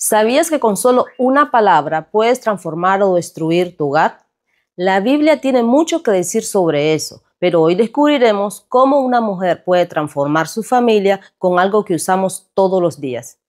¿Sabías que con solo una palabra puedes transformar o destruir tu hogar? La Biblia tiene mucho que decir sobre eso, pero hoy descubriremos cómo una mujer puede transformar su familia con algo que usamos todos los días.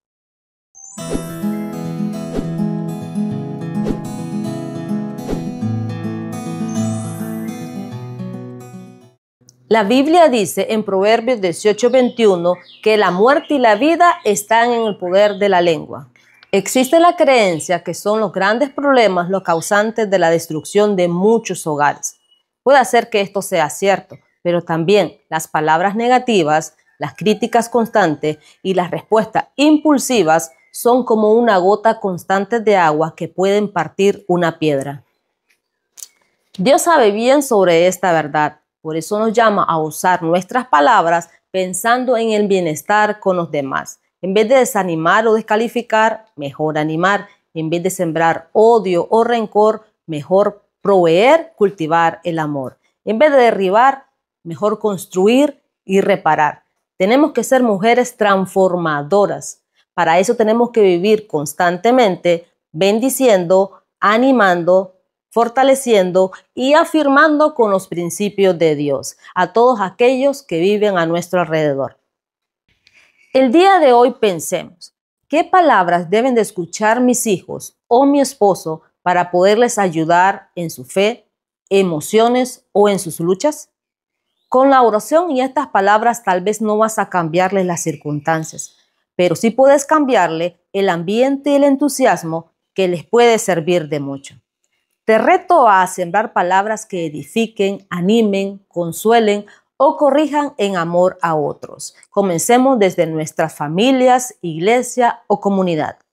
La Biblia dice en Proverbios 18:21 que la muerte y la vida están en el poder de la lengua. Existe la creencia que son los grandes problemas los causantes de la destrucción de muchos hogares. Puede ser que esto sea cierto, pero también las palabras negativas, las críticas constantes y las respuestas impulsivas son como una gota constante de agua que pueden partir una piedra. Dios sabe bien sobre esta verdad. Por eso nos llama a usar nuestras palabras pensando en el bienestar con los demás. En vez de desanimar o descalificar, mejor animar. En vez de sembrar odio o rencor, mejor proveer, cultivar el amor. En vez de derribar, mejor construir y reparar. Tenemos que ser mujeres transformadoras. Para eso tenemos que vivir constantemente bendiciendo, animando, fortaleciendo y afirmando con los principios de Dios a todos aquellos que viven a nuestro alrededor. El día de hoy pensemos, ¿qué palabras deben de escuchar mis hijos o mi esposo para poderles ayudar en su fe, emociones o en sus luchas? Con la oración y estas palabras tal vez no vas a cambiarles las circunstancias, pero sí puedes cambiarle el ambiente y el entusiasmo que les puede servir de mucho. Te reto a sembrar palabras que edifiquen, animen, consuelen o corrijan en amor a otros. Comencemos desde nuestras familias, iglesia o comunidad.